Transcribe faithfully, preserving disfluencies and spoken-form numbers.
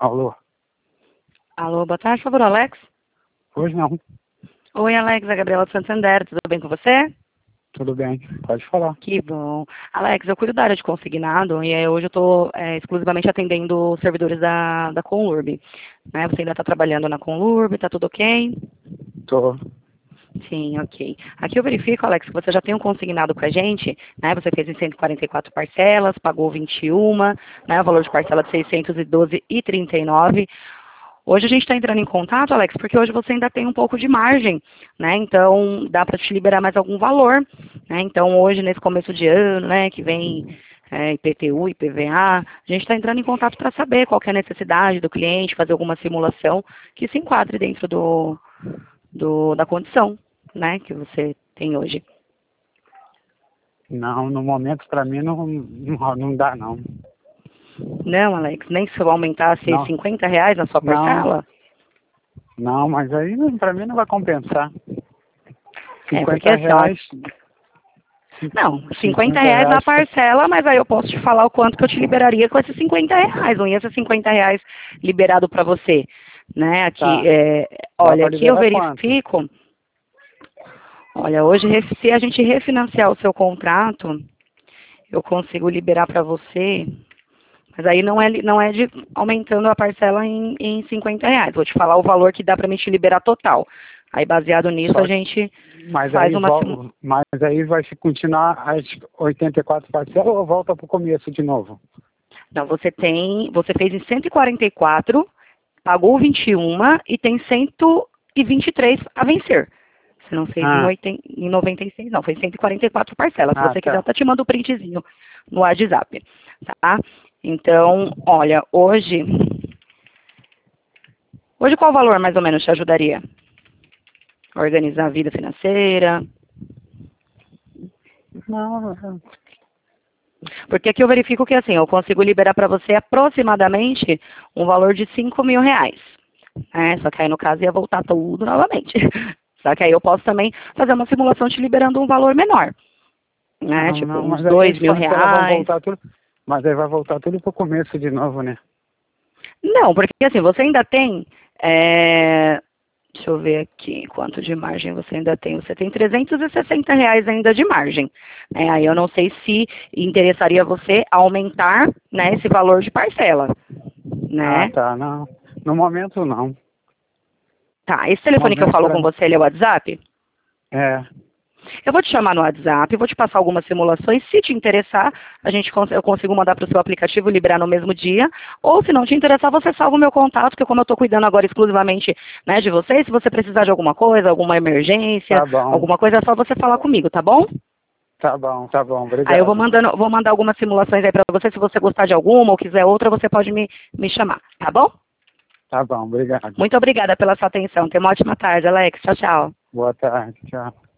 Alô? Alô, boa tarde, por favor, Alex? Hoje não. Oi, Alex, é a Gabriela de Santander, tudo bem com você? Tudo bem, pode falar. Que bom. Alex, eu cuido da área de consignado e eh, hoje eu estou exclusivamente atendendo os servidores da, da Conlurb. Né? Você ainda está trabalhando na Conlurb, está tudo ok? Tô. Sim, ok. Aqui eu verifico, Alex, que você já tem um consignado com a gente, né? Você fez em cento e quarenta e quatro parcelas, pagou vinte e um, né? O valor de parcela de seiscentos e doze reais e trinta e nove centavos. Hoje a gente está entrando em contato, Alex, porque hoje você ainda tem um pouco de margem, né? Então, dá para te liberar mais algum valor, né? Então, hoje, nesse começo de ano, né, que vem é, I P T U, I P V A, a gente está entrando em contato para saber qual que é a necessidade do cliente, fazer alguma simulação que se enquadre dentro do, do, da condição, né, que você tem hoje. Não, no momento pra mim não, não, não dá não. Não, Alex, nem se eu aumentasse Não. cinquenta reais na sua Não. parcela? Não, mas aí não- pra mim não vai compensar. É, porque cinquenta assim, ó, reais. não, cinquenta reais na parcela, mas aí eu posso te falar o quanto que eu te liberaria com esses cinquenta reais. Não ia ser cinquenta reais liberado para você, né? Aqui, Tá. é, Dá olha, pra aqui eu liberar quanto? verifico. Olha, hoje ref- se a gente refinanciar o seu contrato, eu consigo liberar para você. Mas aí não é, li- não é de aumentando a parcela em, em cinquenta reais. Vou te falar o valor que dá para me te liberar total. Aí, baseado nisso, Só a gente Mas faz aí, uma simu- vol- mas aí vai se continuar as oitenta e quatro parcelas ou volta pro começo de novo? Não, você tem, você fez em cento e quarenta e quatro, pagou vinte e um e tem cento e vinte e três a vencer. Você não fez em, Ah, oitenta, em noventa e seis, não, foi cento e quarenta e quatro parcelas. Se ah você quiser, eu tá. até te mando o printzinho no WhatsApp, tá? Então, olha, hoje, hoje qual valor mais ou menos te ajudaria? Organizar a vida financeira? Não, Porque aqui eu verifico que assim, eu consigo liberar para você aproximadamente um valor de cinco mil reais. Né? Só que aí no caso ia voltar tudo novamente. Só que aí eu posso também fazer uma simulação te liberando um valor menor. Né? não, Tipo, não, uns mas aí dois as mil parcelas vão reais. voltar tudo. Mas aí vai voltar tudo pro começo de novo, né? Não, porque assim, você ainda tem. é, Deixa eu ver aqui quanto de margem você ainda tem. Você tem trezentos e sessenta reais ainda de margem. É, aí eu não sei se interessaria você aumentar, né, esse valor de parcela. Ah, Né? tá, não. No momento não. Tá, esse No telefone que eu momento falo pra com mim. você, ele é o WhatsApp? É, Eu vou te chamar no WhatsApp, vou te passar algumas simulações. Se te interessar, a gente cons- eu consigo mandar para o seu aplicativo e liberar no mesmo dia. Ou se não te interessar, você salva o meu contato, que como eu estou cuidando agora exclusivamente, né, de você, se você precisar de alguma coisa, alguma emergência, tá bom. alguma coisa, é só você falar comigo, tá bom? Tá bom, tá bom, Aí eu vou obrigado. mandando, vou mandar algumas simulações aí para você. Se você gostar de alguma ou quiser outra, você pode me, me chamar, tá bom? Tá bom, obrigado. Muito obrigada pela sua atenção. Tenha uma ótima tarde, Alex. Tchau, tchau. Boa tarde, tchau.